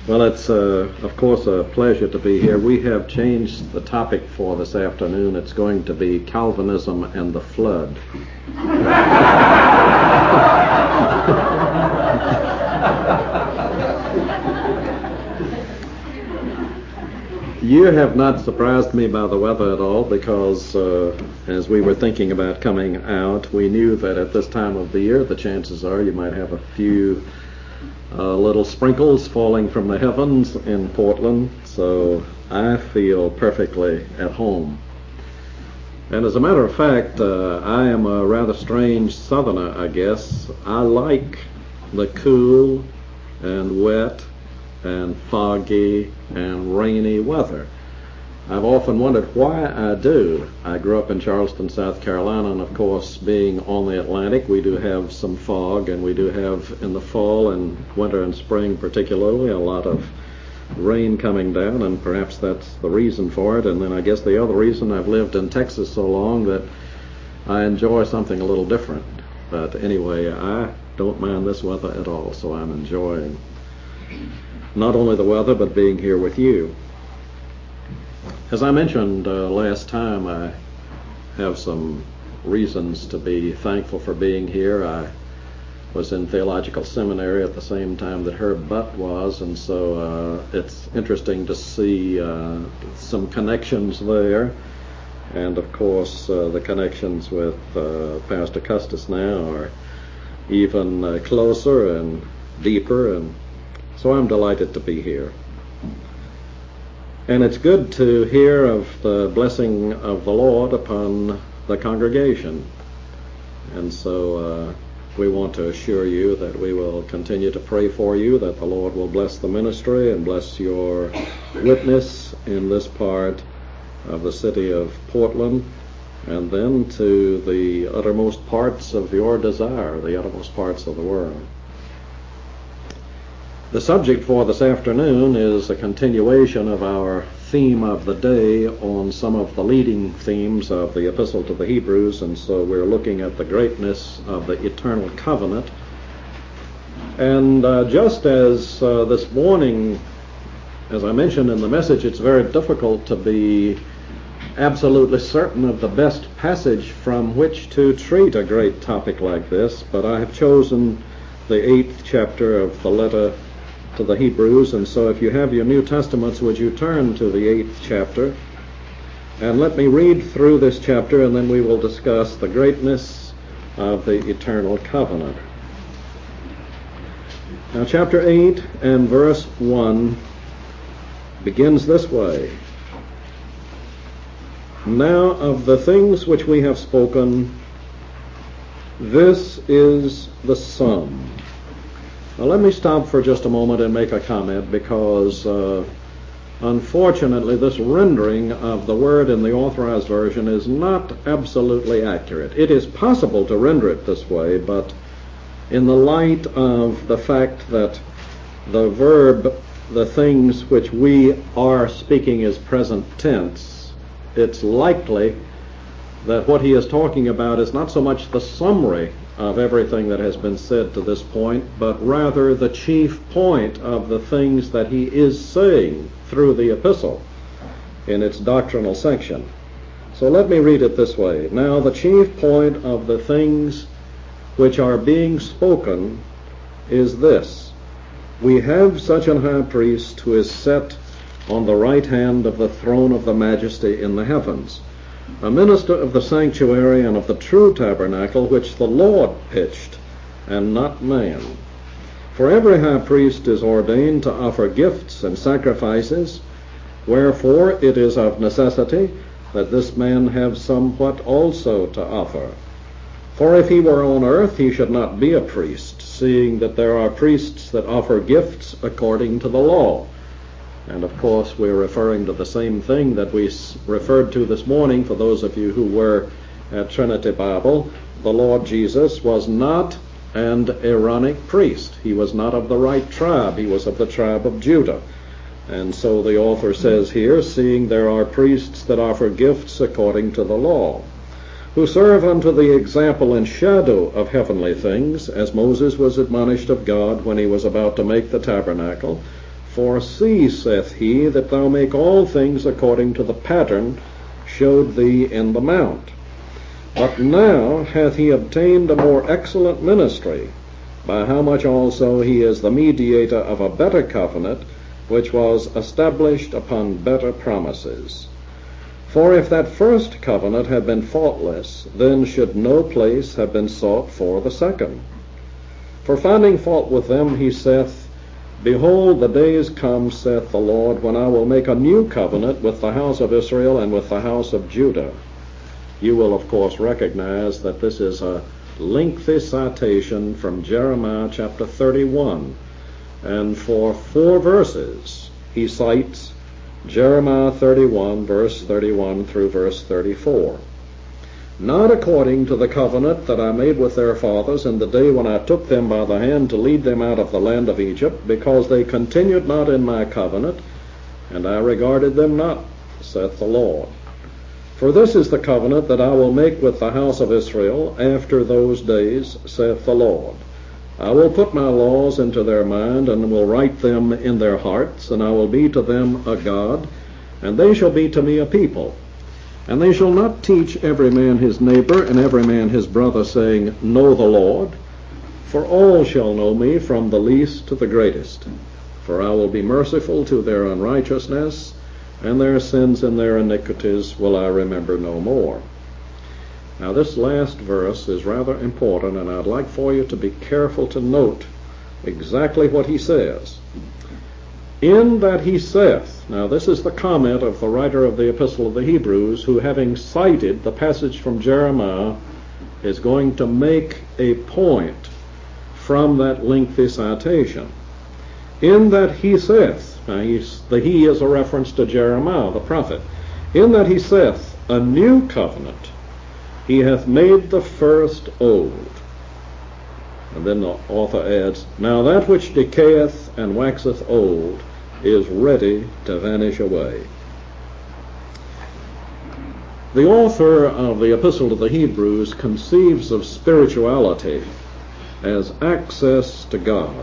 Well, it's, of course, a pleasure to be here. We have changed the topic for this afternoon. It's going to be Calvinism and the Flood. You have not surprised me by the weather at all because as we were thinking about coming out, we knew that at this time of the year, the chances are you might have a few little sprinkles falling from the heavens in Portland, so I feel perfectly at home. And as a matter of fact, I am a rather strange southerner, I guess. I like the cool and wet and foggy and rainy weather. I've often wondered why I do. I grew up in Charleston, South Carolina, and of course, being on the Atlantic, we do have some fog, and we do have in the fall and winter and spring particularly a lot of rain coming down, and perhaps that's the reason for it. And then I guess the other reason, I've lived in Texas so long that I enjoy something a little different. But anyway, I don't mind this weather at all, so I'm enjoying not only the weather, but being here with you. As I mentioned last time, I have some reasons to be thankful for being here. I was in theological seminary at the same time that Herb Butt was, and so it's interesting to see some connections there. And of course, the connections with Pastor Custis now are even closer and deeper, and so I'm delighted to be here. And it's good to hear of the blessing of the Lord upon the congregation. And so we want to assure you that we will continue to pray for you, that the Lord will bless the ministry and bless your witness in this part of the city of Portland, and then to the uttermost parts of your desire, the uttermost parts of the world. The subject for this afternoon is a continuation of our theme of the day on some of the leading themes of the Epistle to the Hebrews, and so we're looking at the greatness of the eternal covenant. And just as this morning, as I mentioned in the message, it's very difficult to be absolutely certain of the best passage from which to treat a great topic like this, but I have chosen the 8th chapter of the letter to the Hebrews, and so if you have your New Testaments, would you turn to the 8th chapter, and let me read through this chapter, and then we will discuss the greatness of the eternal covenant. Now, chapter 8 and verse 1 begins this way: Now of the things which we have spoken, this is the sum. Now let me stop for just a moment and make a comment, because unfortunately this rendering of the word in the Authorized Version is not absolutely accurate. It is possible to render it this way, but in the light of the fact that the verb, the things which we are speaking is present tense, it's likely that what he is talking about is not so much the summary of everything that has been said to this point, but rather the chief point of the things that he is saying through the epistle in its doctrinal section. So let me read it this way. Now the chief point of the things which are being spoken is this: we have such an high priest who is set on the right hand of the throne of the majesty in the heavens, a minister of the sanctuary and of the true tabernacle which the Lord pitched, and not man. For every high priest is ordained to offer gifts and sacrifices, wherefore it is of necessity that this man have somewhat also to offer. For if he were on earth, he should not be a priest, seeing that there are priests that offer gifts according to the law. And of course, we're referring to the same thing that we referred to this morning. For those of you who were at Trinity Bible, the Lord Jesus was not an Aaronic priest. He was not of the right tribe. He was of the tribe of Judah. And so the author says here, seeing there are priests that offer gifts according to the law, who serve unto the example and shadow of heavenly things, as Moses was admonished of God when he was about to make the tabernacle. For see, saith he, that thou make all things according to the pattern showed thee in the mount. But now hath he obtained a more excellent ministry, by how much also he is the mediator of a better covenant, which was established upon better promises. For if that first covenant had been faultless, then should no place have been sought for the second. For finding fault with them, he saith, Behold, the days come, saith the Lord, when I will make a new covenant with the house of Israel and with the house of Judah. You will, of course, recognize that this is a lengthy citation from Jeremiah chapter 31. And for 4 verses, he cites Jeremiah 31, verse 31 through verse 34. Not according to the covenant that I made with their fathers in the day when I took them by the hand to lead them out of the land of Egypt, because they continued not in my covenant, and I regarded them not, saith the Lord. For this is the covenant that I will make with the house of Israel after those days, saith the Lord. I will put my laws into their mind, and will write them in their hearts, and I will be to them a God, and they shall be to me a people. And they shall not teach every man his neighbor and every man his brother, saying, Know the Lord, for all shall know me, from the least to the greatest. For I will be merciful to their unrighteousness, and their sins and their iniquities will I remember no more. Now this last verse is rather important, and I'd like for you to be careful to note exactly what he says. In that he saith, now this is the comment of the writer of the Epistle of the Hebrews, who, having cited the passage from Jeremiah, is going to make a point from that lengthy citation. In that he saith, now the he is a reference to Jeremiah the prophet. In that he saith, a new covenant, he hath made the first old. And then the author adds, Now that which decayeth and waxeth old is ready to vanish away. The author of the Epistle to the Hebrews conceives of spirituality as access to God.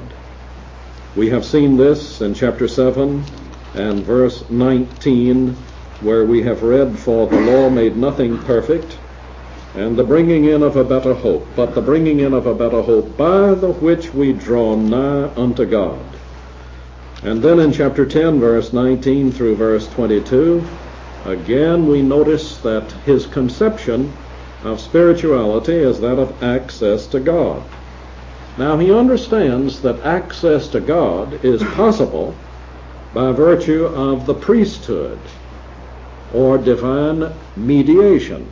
We have seen this in chapter 7 and verse 19, where we have read, For the law made nothing perfect, and the bringing in of a better hope, but the bringing in of a better hope, by the which we draw nigh unto God. And then in chapter 10, verse 19 through verse 22, again we notice that his conception of spirituality is that of access to God. Now he understands that access to God is possible by virtue of the priesthood, or divine mediation.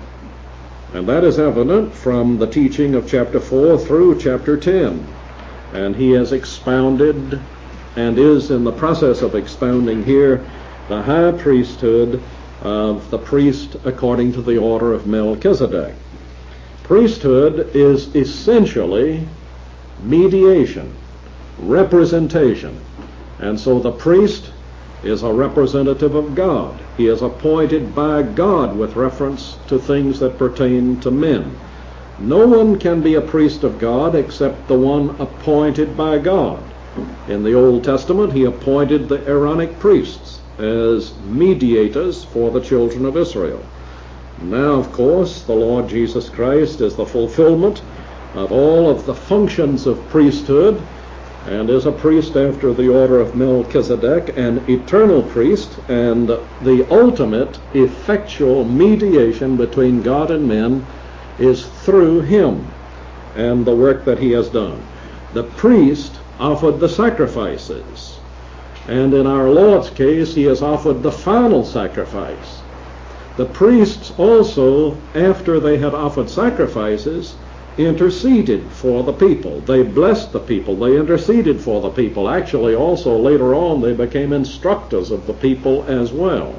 And that is evident from the teaching of chapter 4 through chapter 10. And he has expounded and is in the process of expounding here the high priesthood of the priest according to the order of Melchizedek. Priesthood is essentially mediation, representation. And so the priest is a representative of God. He is appointed by God with reference to things that pertain to men. No one can be a priest of God except the one appointed by God. In the Old Testament, he appointed the Aaronic priests as mediators for the children of Israel. Now, of course, the Lord Jesus Christ is the fulfillment of all of the functions of priesthood, and is a priest after the order of Melchizedek, an eternal priest, and the ultimate effectual mediation between God and men is through him and the work that he has done. The priest offered the sacrifices, and in our Lord's case, he has offered the final sacrifice. The priests also, after they had offered sacrifices, interceded for the people. They blessed the people. They interceded for the people. Actually, also later on, they became instructors of the people as well.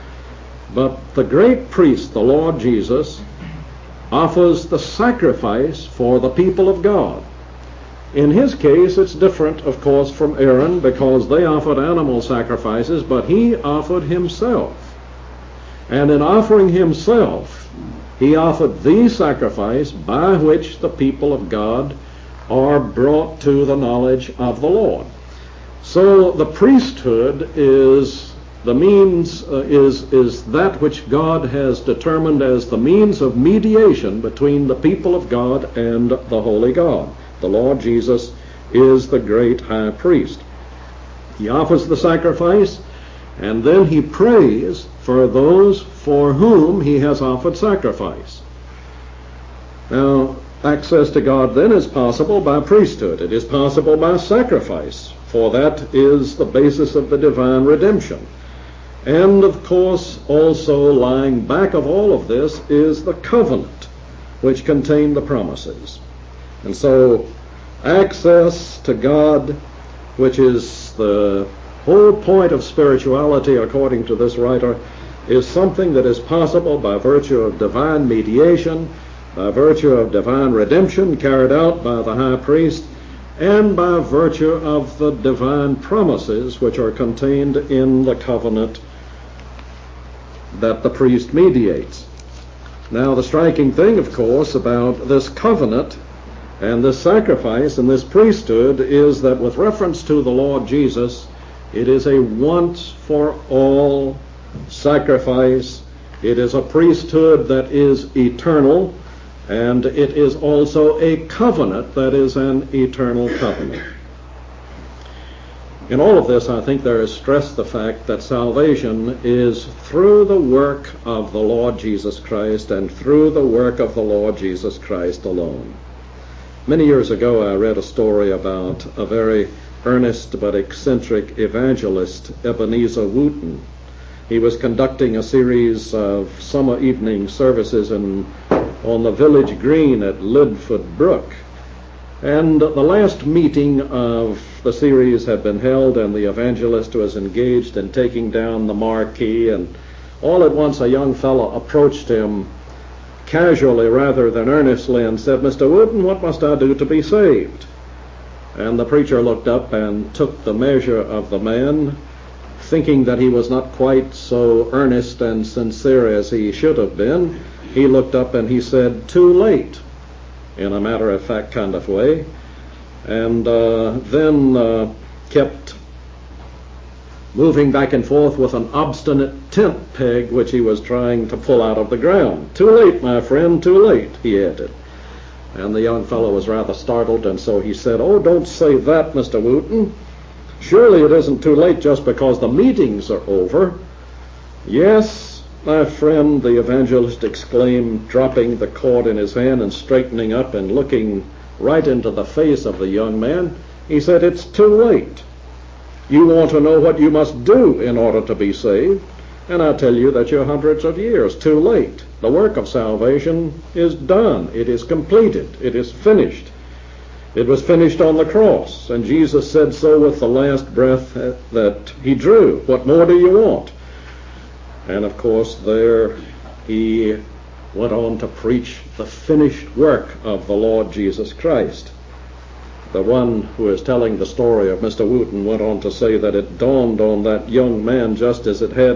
But the great priest, the Lord Jesus, offers the sacrifice for the people of God. In his case, it's different, of course, from Aaron, because they offered animal sacrifices, but he offered himself. And in offering himself, he offered the sacrifice by which the people of God are brought to the knowledge of the Lord. So the priesthood is the means, is that which God has determined as the means of mediation between the people of God and the holy God. The Lord Jesus is the great high priest. He offers the sacrifice, and then he prays for those for whom he has offered sacrifice. Now, access to God then is possible by priesthood. It is possible by sacrifice, for that is the basis of the divine redemption. And, of course, also lying back of all of this is the covenant, which contained the promises. And so, access to God, which is the whole point of spirituality, according to this writer, is something that is possible by virtue of divine mediation, by virtue of divine redemption carried out by the high priest, and by virtue of the divine promises which are contained in the covenant that the priest mediates. Now, the striking thing, of course, about this covenant and this sacrifice and this priesthood is that with reference to the Lord Jesus, it is a once-for-all sacrifice. It is a priesthood that is eternal, and it is also a covenant that is an eternal covenant. In all of this, I think there is stressed the fact that salvation is through the work of the Lord Jesus Christ and through the work of the Lord Jesus Christ alone. Many years ago, I read a story about a very earnest but eccentric evangelist, Ebenezer Wooten. He was conducting a series of summer evening services on the village green at Lidford Brook. And the last meeting of the series had been held, and the evangelist was engaged in taking down the marquee, and all at once a young fellow approached him casually rather than earnestly and said, "Mr. Wooten, what must I do to be saved?" And the preacher looked up and took the measure of the man, thinking that he was not quite so earnest and sincere as he should have been. He looked up and he said, "Too late," in a matter-of-fact kind of way, and then kept moving back and forth with an obstinate tent peg which he was trying to pull out of the ground. "Too late, my friend, too late," he added. And the young fellow was rather startled, and so he said, "Oh, don't say that, Mr. Wooten. Surely it isn't too late just because the meetings are over." "Yes, my friend," the evangelist exclaimed, dropping the cord in his hand and straightening up and looking right into the face of the young man. He said, "It's too late. You want to know what you must do in order to be saved, and I tell you that you're hundreds of years too late. The work of salvation is done. It is completed. It is finished. It was finished on the cross, and Jesus said so with the last breath that he drew. What more do you want?" And of course there he went on to preach the finished work of the Lord Jesus Christ. The one who is telling the story of Mr. Wooten went on to say that it dawned on that young man, just as it had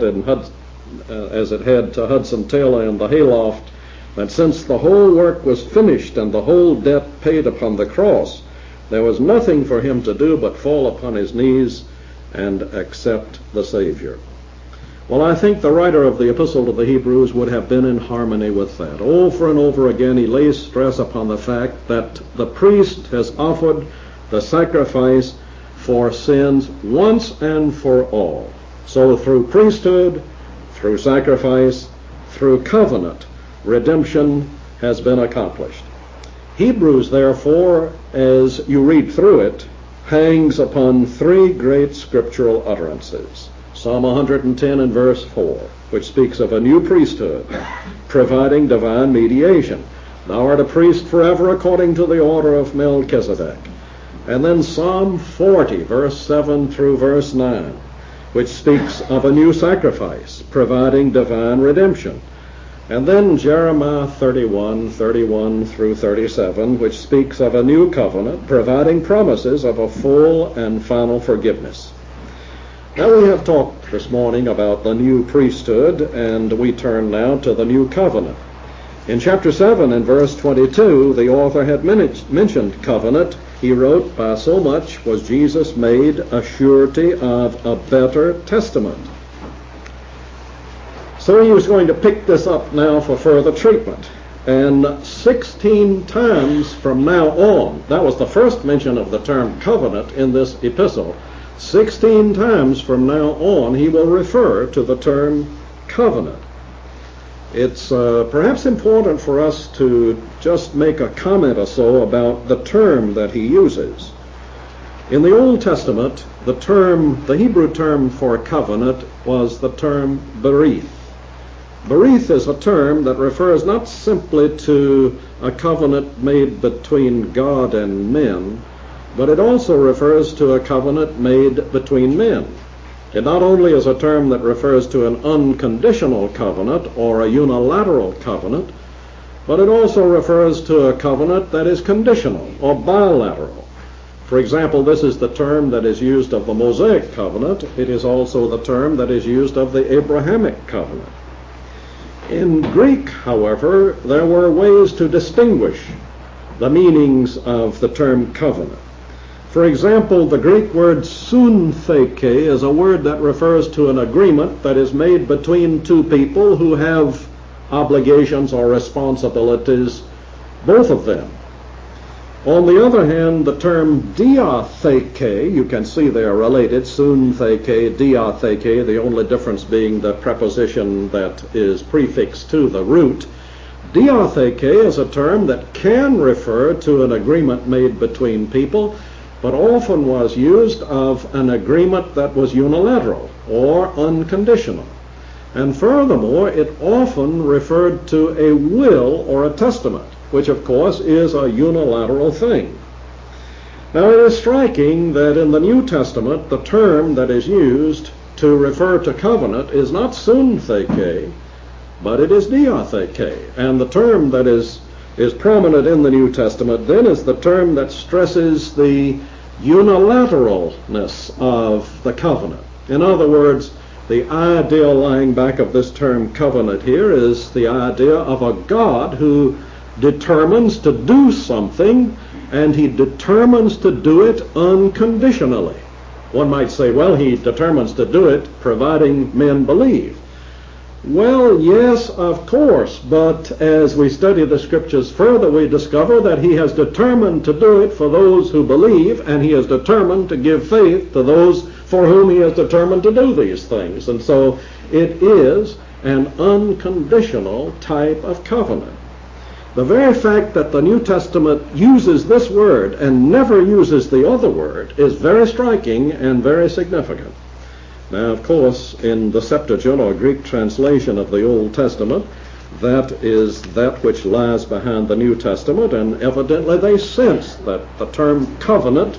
to Hudson Taylor in the hayloft, that since the whole work was finished and the whole debt paid upon the cross, there was nothing for him to do but fall upon his knees and accept the Savior. Well, I think the writer of the Epistle to the Hebrews would have been in harmony with that. Over and over again he lays stress upon the fact that the priest has offered the sacrifice for sins once and for all. So through priesthood, through sacrifice, through covenant, redemption has been accomplished. Hebrews, therefore, as you read through it, hangs upon three great scriptural utterances. Psalm 110 and verse 4, which speaks of a new priesthood, providing divine mediation. "Thou art a priest forever according to the order of Melchizedek." And then Psalm 40, verse 7 through verse 9, which speaks of a new sacrifice, providing divine redemption. And then Jeremiah 31 through 37, which speaks of a new covenant, providing promises of a full and final forgiveness. Now we have talked this morning about the new priesthood, and we turn now to the new covenant. In chapter 7 and verse 22, the author had mentioned covenant he wrote, by so much was Jesus made a surety of a better testament. So he was going to pick this up now for further treatment. And 16 times from now on, that was the first mention of the term covenant in this epistle, 16 times from now on he will refer to the term covenant. It's perhaps important for us to just make a comment or so about the term that he uses. In the Old Testament, the Hebrew term for covenant was the term berith. Berith is a term that refers not simply to a covenant made between God and men, but it also refers to a covenant made between men. It not only is a term that refers to an unconditional covenant or a unilateral covenant, but it also refers to a covenant that is conditional or bilateral. For example, this is the term that is used of the Mosaic covenant. It is also the term that is used of the Abrahamic covenant. In Greek, however, there were ways to distinguish the meanings of the term covenant. For example, the Greek word syntheke is a word that refers to an agreement that is made between two people who have obligations or responsibilities, both of them. On the other hand, the term diatheke, you can see they are related, syntheke, diatheke, the only difference being the preposition that is prefixed to the root. Diatheke is a term that can refer to an agreement made between people, but often was used of an agreement that was unilateral or unconditional. And furthermore, it often referred to a will or a testament, which of course is a unilateral thing. Now it is striking that in the New Testament, the term that is used to refer to covenant is not syntheke, but it is diatheke. And the term that is prominent in the New Testament then is the term that stresses the unilateralness of the covenant. In other words, the idea lying back of this term covenant here is the idea of a God who determines to do something, and he determines to do it unconditionally. One might say, well, he determines to do it providing men believe. Well, yes, of course, but as we study the Scriptures further, we discover that he has determined to do it for those who believe, and he has determined to give faith to those for whom he has determined to do these things. And so it is an unconditional type of covenant. The very fact that the New Testament uses this word and never uses the other word is very striking and very significant. Now, of course, in the Septuagint, or Greek translation of the Old Testament, that is that which lies behind the New Testament, and evidently they sense that the term covenant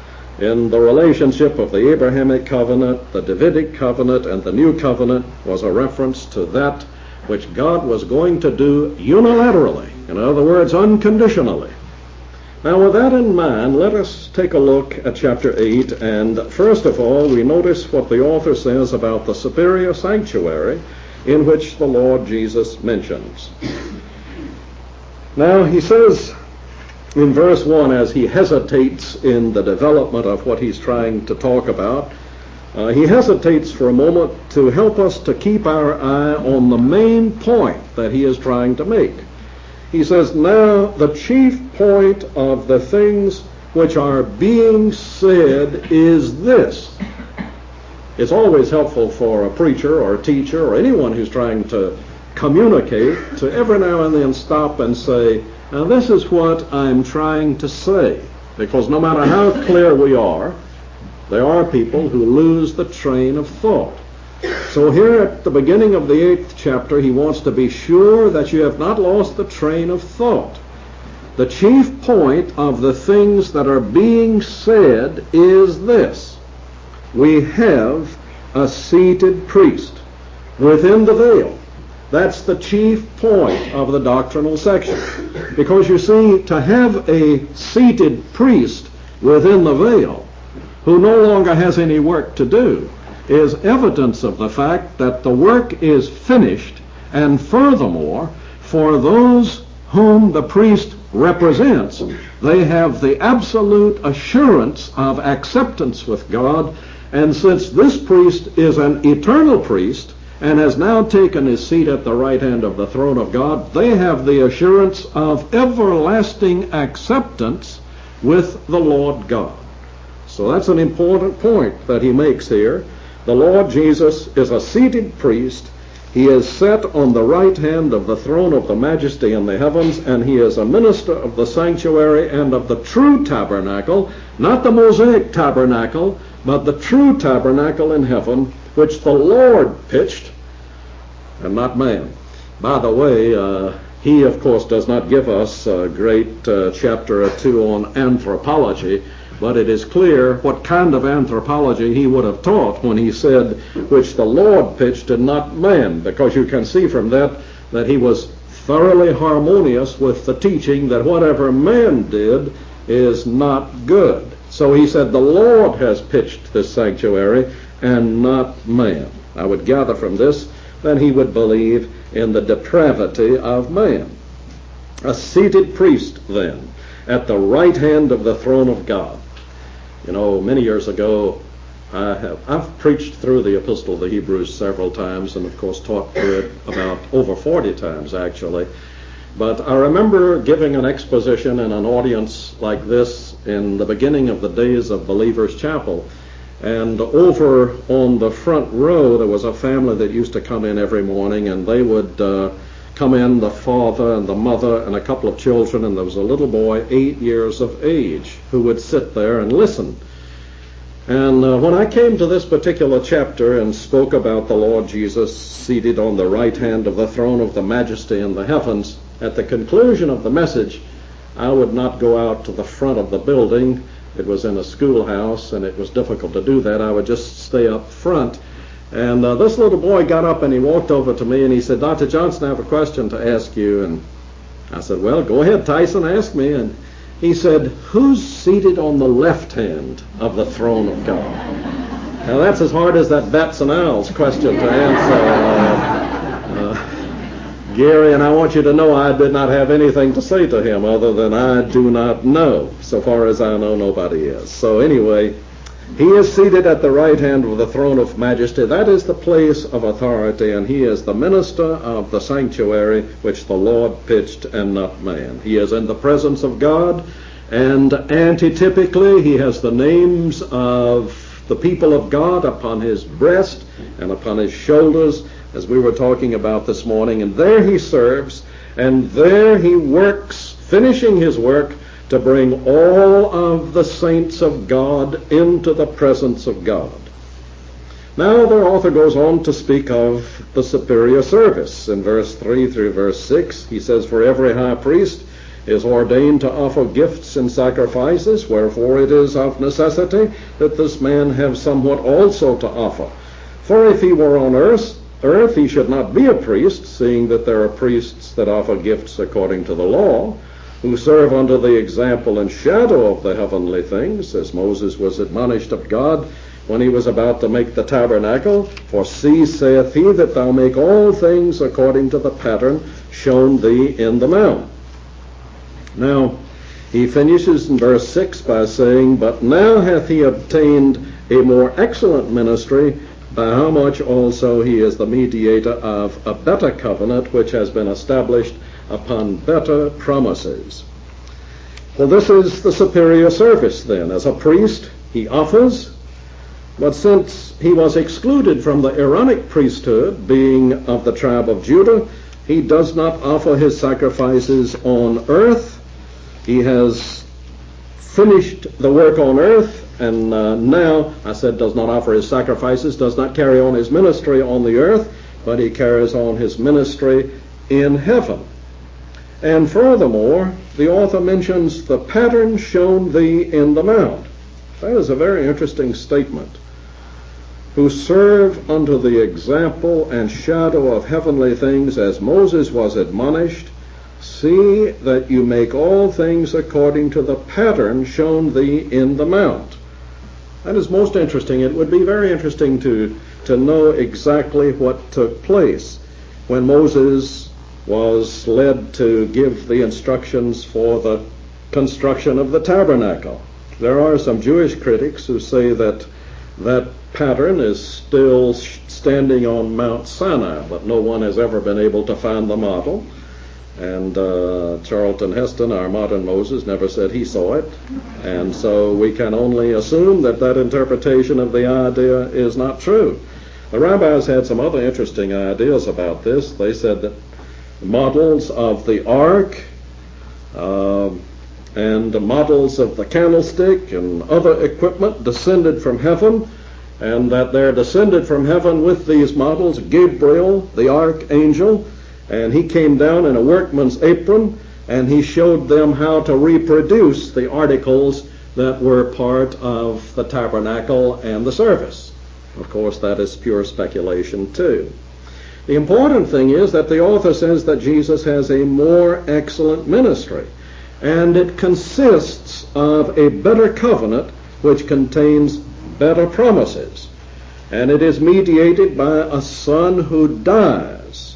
in the relationship of the Abrahamic covenant, the Davidic covenant, and the New Covenant was a reference to that which God was going to do unilaterally, in other words, unconditionally. Now, with that in mind, let us take a look at chapter 8, and first of all, we notice what the author says about the superior sanctuary in which the Lord Jesus mentions. Now, he says in verse 1, as he hesitates in the development of what he's trying to talk about, he hesitates for a moment to help us to keep our eye on the main point that he is trying to make. He says, now the chief point of the things which are being said is this. It's always helpful for a preacher or a teacher or anyone who's trying to communicate to every now and then stop and say, now this is what I'm trying to say. Because no matter how clear we are, there are people who lose the train of thought. So here at the beginning of the 8th chapter, he wants to be sure that you have not lost the train of thought. The chief point of the things that are being said is this. We have a seated priest within the veil. That's the chief point of the doctrinal section. Because you see, to have a seated priest within the veil who no longer has any work to do is evidence of the fact that the work is finished, and furthermore, for those whom the priest represents. They have the absolute assurance of acceptance with God, and since this priest is an eternal priest and has now taken his seat at the right hand of the throne of God, they have the assurance of everlasting acceptance with the Lord God. So that's an important point that he makes here. The Lord Jesus is a seated priest. He is set on the right hand of the throne of the majesty in the heavens, and he is a minister of the sanctuary and of the true tabernacle, not the Mosaic tabernacle, but the true tabernacle in heaven, which the Lord pitched, and not man. By the way, he, of course, does not give us a great chapter or two on anthropology, but it is clear what kind of anthropology he would have taught when he said, which the Lord pitched and not man, because you can see from that that he was thoroughly harmonious with the teaching that whatever man did is not good. So he said the Lord has pitched this sanctuary and not man. I would gather from this that he would believe in the depravity of man. A seated priest, then, at the right hand of the throne of God. You know, many years ago, I've preached through the Epistle of the Hebrews several times, and of course taught through it about over 40 times, actually. But I remember giving an exposition in an audience like this in the beginning of the days of Believers Chapel. And over on the front row, there was a family that used to come in every morning, and they would come in, the father and the mother and a couple of children, and there was a little boy, 8 years of age, who would sit there and listen. And when I came to this particular chapter and spoke about the Lord Jesus seated on the right hand of the throne of the majesty in the heavens, at the conclusion of the message, I would not go out to the front of the building. It was in a schoolhouse, and it was difficult to do that. I would just stay up front. And this little boy got up and he walked over to me and he said, Dr. Johnson, I have a question to ask you. And I said, well, go ahead, Tyson, ask me. And he said, who's seated on the left hand of the throne of God? Now that's as hard as that bats and owls question to answer, Gary, and I want you to know I did not have anything to say to him other than I do not know. So far as I know, nobody is. So anyway, he is seated at the right hand of the throne of majesty. That is the place of authority, and he is the minister of the sanctuary which the Lord pitched and not man. He is in the presence of God, and antitypically he has the names of the people of God upon his breast and upon his shoulders, as we were talking about this morning. And there he serves, and there he works, finishing his work to bring all of the saints of God into the presence of God. Now the author goes on to speak of the superior service. In verse 3 through verse 6, he says, for every high priest is ordained to offer gifts and sacrifices, wherefore it is of necessity that this man have somewhat also to offer. For if he were on earth, he should not be a priest, seeing that there are priests that offer gifts according to the law, who serve under the example and shadow of the heavenly things, as Moses was admonished of God when he was about to make the tabernacle. For see, saith he, that thou make all things according to the pattern shown thee in the mount. Now, he finishes in verse 6 by saying, but now hath he obtained a more excellent ministry, by how much also he is the mediator of a better covenant, which has been established upon better promises. Well, this is the superior service then. As a priest, he offers, but since he was excluded from the Aaronic priesthood, being of the tribe of Judah, he does not offer his sacrifices on earth. He has finished the work on earth, and now, I said, does not offer his sacrifices, does not carry on his ministry on the earth, but he carries on his ministry in heaven. And furthermore, the author mentions the pattern shown thee in the mount. That is a very interesting statement. Who serve unto the example and shadow of heavenly things, as Moses was admonished, see that you make all things according to the pattern shown thee in the mount. That is most interesting. It would be very interesting to know exactly what took place when Moses was led to give the instructions for the construction of the tabernacle. There are some Jewish critics who say that that pattern is still standing on Mount Sinai, but no one has ever been able to find the model. And Charlton Heston, our modern Moses, never said he saw it. And so we can only assume that that interpretation of the idea is not true. The rabbis had some other interesting ideas about this. They said that models of the ark and the models of the candlestick and other equipment descended from heaven, and that there descended from heaven with these models Gabriel, the archangel, and he came down in a workman's apron, and he showed them how to reproduce the articles that were part of the tabernacle and the service. Of course, that is pure speculation too. The important thing is that the author says that Jesus has a more excellent ministry, and it consists of a better covenant which contains better promises, and it is mediated by a Son who dies.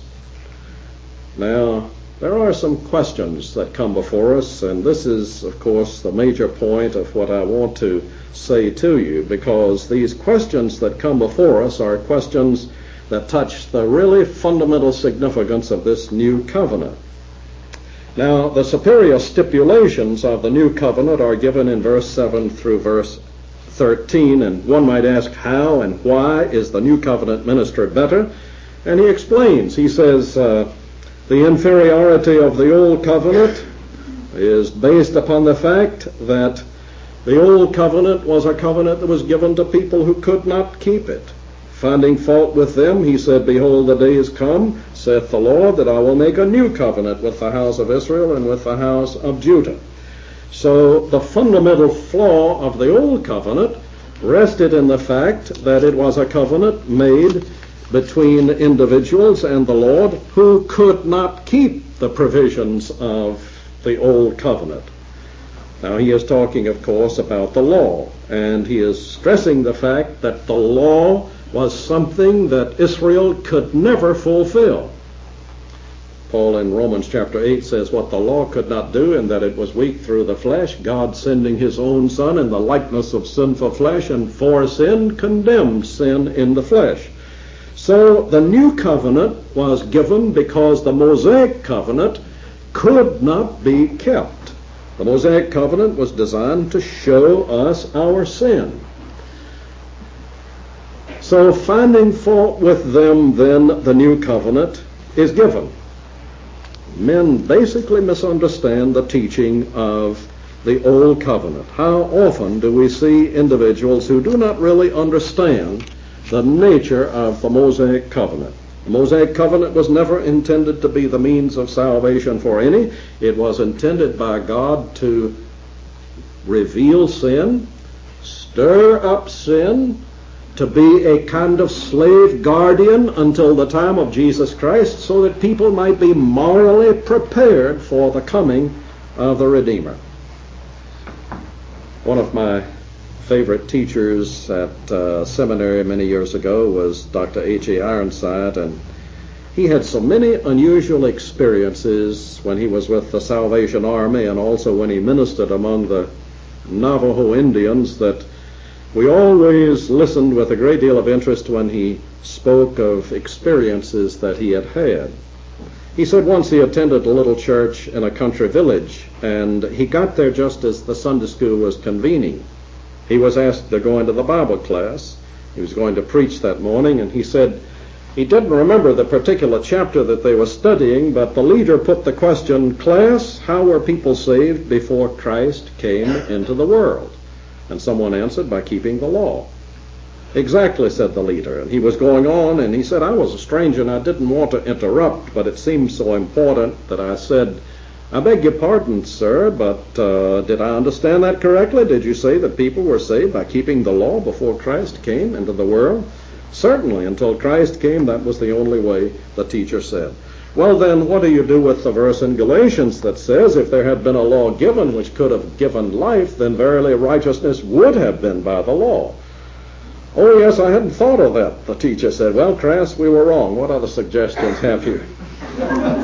Now, there are some questions that come before us, and this is, of course, the major point of what I want to say to you, because these questions that come before us are questions that touch the really fundamental significance of this new covenant. Now, the superior stipulations of the new covenant are given in verse 7 through verse 13, and one might ask, how and why is the new covenant ministered better? And he explains. He says, the inferiority of the old covenant is based upon the fact that the old covenant was a covenant that was given to people who could not keep it. Finding fault with them, he said, behold, the days come, saith the Lord, that I will make a new covenant with the house of Israel and with the house of Judah. So the fundamental flaw of the old covenant rested in the fact that it was a covenant made between individuals and the Lord who could not keep the provisions of the old covenant. Now, he is talking, of course, about the law, and he is stressing the fact that the law was something that Israel could never fulfill. Paul in Romans chapter 8 says what the law could not do, and that it was weak through the flesh, God sending his own Son in the likeness of sinful flesh, and for sin condemned sin in the flesh. So the new covenant was given because the Mosaic covenant could not be kept. The Mosaic covenant was designed to show us our sin. So finding fault with them, then the new covenant is given. Men basically misunderstand the teaching of the old covenant. How often do we see individuals who do not really understand the nature of the Mosaic covenant? The Mosaic covenant was never intended to be the means of salvation for any. It was intended by God to reveal sin, stir up sin, to be a kind of slave guardian until the time of Jesus Christ, so that people might be morally prepared for the coming of the Redeemer. One of my favorite teachers at seminary many years ago was Dr. H.A. Ironside, and he had so many unusual experiences when he was with the Salvation Army and also when he ministered among the Navajo Indians that we always listened with a great deal of interest when he spoke of experiences that he had had. He said once he attended a little church in a country village, and he got there just as the Sunday school was convening. He was asked to go into the Bible class. He was going to preach that morning, and he said he didn't remember the particular chapter that they were studying, but the leader put the question, "Class, how were people saved before Christ came into the world?" And someone answered, "By keeping the law." "Exactly," said the leader. And he was going on, and he said, "I was a stranger and I didn't want to interrupt, but it seemed so important that I said, 'I beg your pardon, sir, but did I understand that correctly? Did you say that people were saved by keeping the law before Christ came into the world?" "Certainly, until Christ came, that was the only way," the teacher said. "Well, then, what do you do with the verse in Galatians that says, if there had been a law given which could have given life, then verily righteousness would have been by the law?" "Oh, yes, I hadn't thought of that," the teacher said. "Well, class, we were wrong. What other suggestions have you?"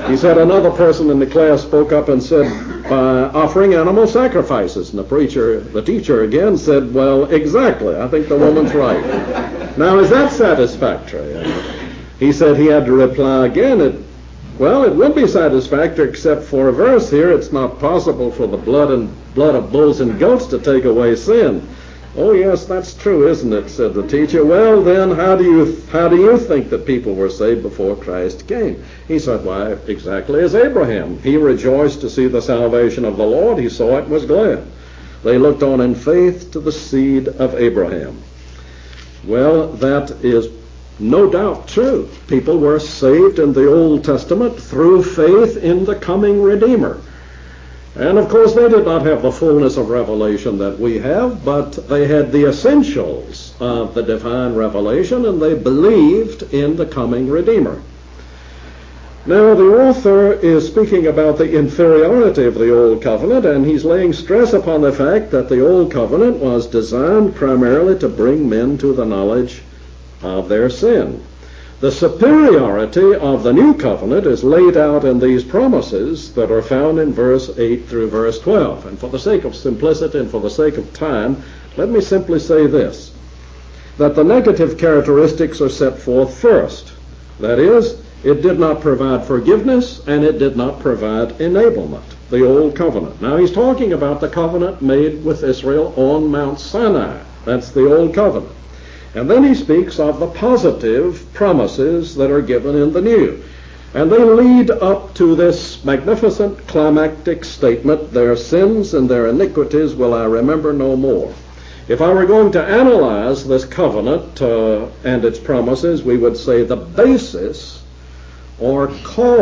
He said another person in the class spoke up and said, by offering animal sacrifices. And the teacher again said, well, exactly. I think the woman's right. Now, is that satisfactory? He said he had to reply again, it would be satisfactory except for a verse here. It's not possible for the blood of bulls and goats to take away sin. Oh, yes, that's true, isn't it? Said the teacher. Well, then, how do you think that people were saved before Christ came? He said, why, exactly as Abraham. He rejoiced to see the salvation of the Lord. He saw it and was glad. They looked on in faith to the seed of Abraham. Well, that is no doubt true. People were saved in the Old Testament through faith in the coming Redeemer. And of course they did not have the fullness of revelation that we have, but they had the essentials of the divine revelation, and they believed in the coming Redeemer. Now the author is speaking about the inferiority of the Old Covenant, and he's laying stress upon the fact that the Old Covenant was designed primarily to bring men to the knowledge of their sin. The superiority of the New Covenant is laid out in these promises that are found in verse 8 through verse 12. And for the sake of simplicity and for the sake of time, let me simply say this, that the negative characteristics are set forth first. That is, it did not provide forgiveness and it did not provide enablement, the Old Covenant. Now he's talking about the covenant made with Israel on Mount Sinai. That's the Old Covenant. And then he speaks of the positive promises that are given in the New. And they lead up to this magnificent climactic statement, their sins and their iniquities will I remember no more. If I were going to analyze this covenant and its promises, we would say the basis or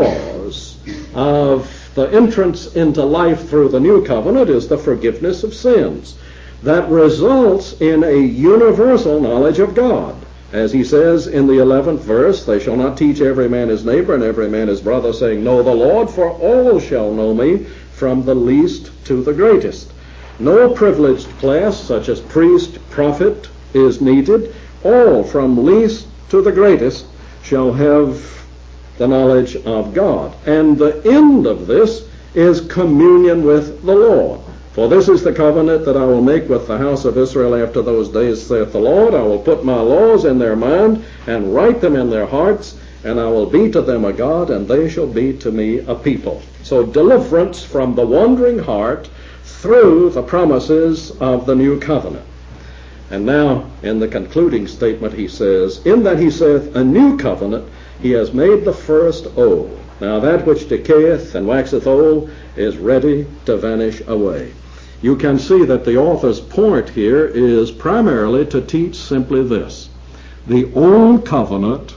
cause of the entrance into life through the New Covenant is the forgiveness of sins. That results in a universal knowledge of God. As he says in the 11th verse, they shall not teach every man his neighbor and every man his brother, saying, know the Lord, for all shall know me, from the least to the greatest. No privileged class, such as priest, prophet, is needed. All, from least to the greatest, shall have the knowledge of God. And the end of this is communion with the Lord. For this is the covenant that I will make with the house of Israel after those days, saith the Lord. I will put my laws in their mind and write them in their hearts, and I will be to them a God, and they shall be to me a people. So deliverance from the wandering heart through the promises of the new covenant. And now, in the concluding statement, he says, in that he saith, a new covenant, he has made the first old. Now that which decayeth and waxeth old is ready to vanish away. You can see that the author's point here is primarily to teach simply this. The old covenant,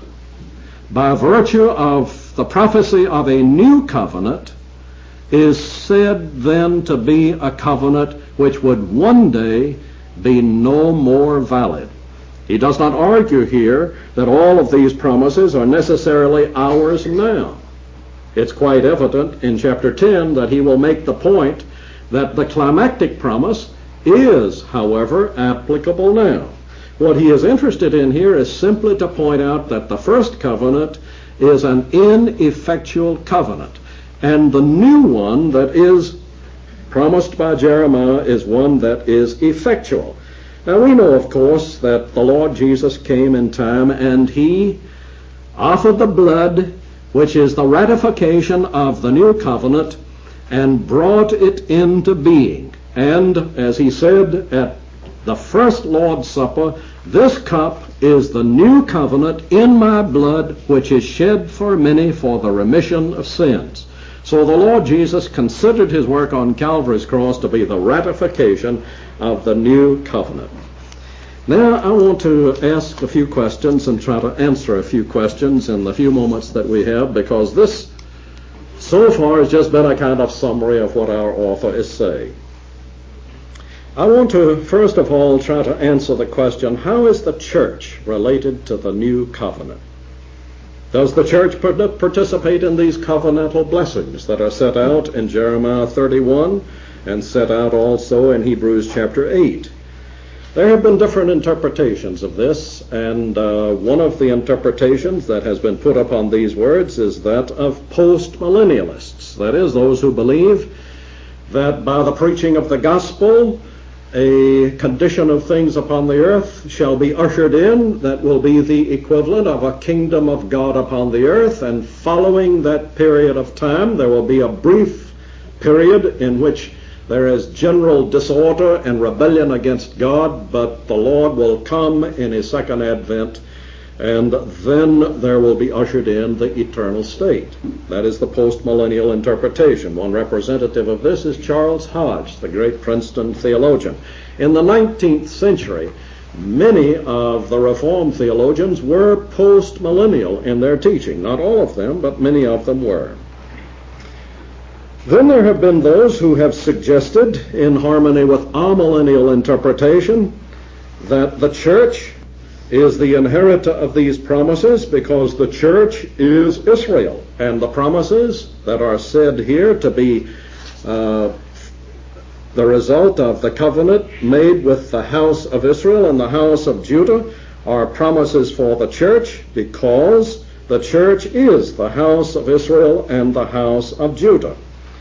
by virtue of the prophecy of a new covenant, is said then to be a covenant which would one day be no more valid. He does not argue here that all of these promises are necessarily ours now. It's quite evident in chapter 10 that he will make the point that the climactic promise is, however, applicable now. What he is interested in here is simply to point out that the first covenant is an ineffectual covenant, and the new one that is promised by Jeremiah is one that is effectual. Now we know, of course, that the Lord Jesus came in time and he offered the blood, which is the ratification of the new covenant, and brought it into being. And as he said at the first Lord's Supper, this cup is the new covenant in my blood, which is shed for many for the remission of sins. So the Lord Jesus considered his work on Calvary's cross to be the ratification of the new covenant. Now I want to ask a few questions and try to answer a few questions in the few moments that we have, because this so far has just been a kind of summary of what our author is saying. I want to first of all try to answer the question, how is the church related to the new covenant? Does the church participate in these covenantal blessings that are set out in Jeremiah 31 and set out also in Hebrews chapter 8? There have been different interpretations of this, and one of the interpretations that has been put upon these words is that of postmillennialists. That is, those who believe that by the preaching of the gospel, a condition of things upon the earth shall be ushered in that will be the equivalent of a kingdom of God upon the earth, and following that period of time, there will be a brief period in which there is general disorder and rebellion against God, but the Lord will come in his second advent, and then there will be ushered in the eternal state. That is the postmillennial interpretation. One representative of this is Charles Hodge, the great Princeton theologian. In the 19th century, many of the Reformed theologians were postmillennial in their teaching. Not all of them, but many of them were. Then there have been those who have suggested, in harmony with amillennial interpretation, that the church is the inheritor of these promises because the church is Israel. And the promises that are said here to be the result of the covenant made with the house of Israel and the house of Judah are promises for the church because the church is the house of Israel and the house of Judah.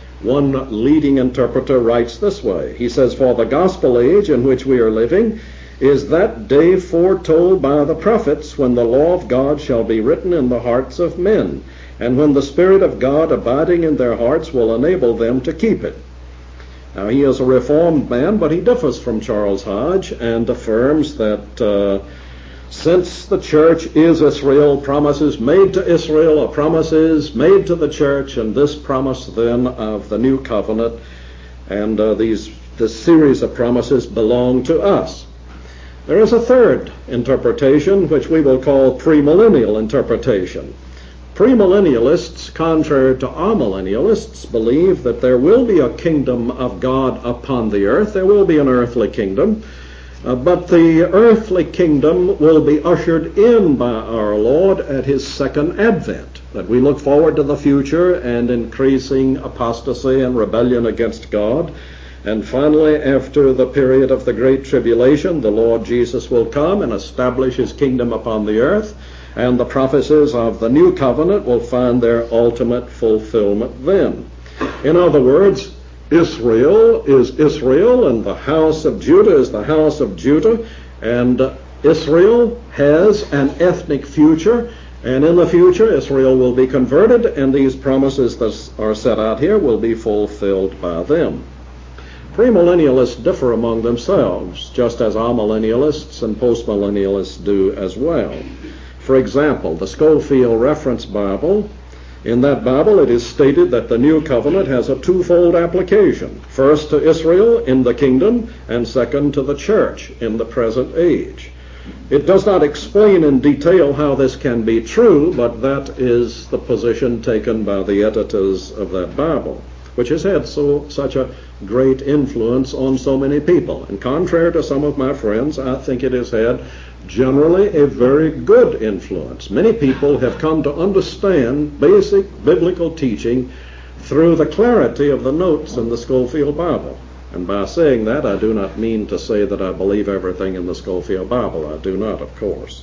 One leading interpreter writes this way. He says, "For the gospel age in which we are living is that day foretold by the prophets when the law of God shall be written in the hearts of men, and when the Spirit of God abiding in their hearts will enable them to keep it." Now, he is a Reformed man, but he differs from Charles Hodge and affirms that since the church is Israel, promises made to Israel are promises made to the church, and this promise then of the new covenant and this series of promises belong to us. There is a third interpretation, which we will call premillennial interpretation. Premillennialists, contrary to amillennialists, believe that there will be a kingdom of God upon the earth. There will be an earthly kingdom. But the earthly kingdom will be ushered in by our Lord at his second advent, that we look forward to the future and increasing apostasy and rebellion against God. And finally, after the period of the Great Tribulation, the Lord Jesus will come and establish his kingdom upon the earth, and the prophecies of the new covenant will find their ultimate fulfillment then. In other words, Israel is Israel, and the house of Judah is the house of Judah, and Israel has an ethnic future, and in the future Israel will be converted, and these promises that are set out here will be fulfilled by them. Premillennialists differ among themselves, just as amillennialists and postmillennialists do as well. For example, the Scofield Reference Bible, in that Bible it is stated that the new covenant has a twofold application. First to Israel in the kingdom, and second to the church in the present age. It does not explain in detail how this can be true, but that is the position taken by the editors of that Bible, which has had such a great influence on so many people. And contrary to some of my friends, I think it has had generally a very good influence. Many people have come to understand basic biblical teaching through the clarity of the notes in the Scofield Bible. And by saying that, I do not mean to say that I believe everything in the Scofield Bible. I do not, of course.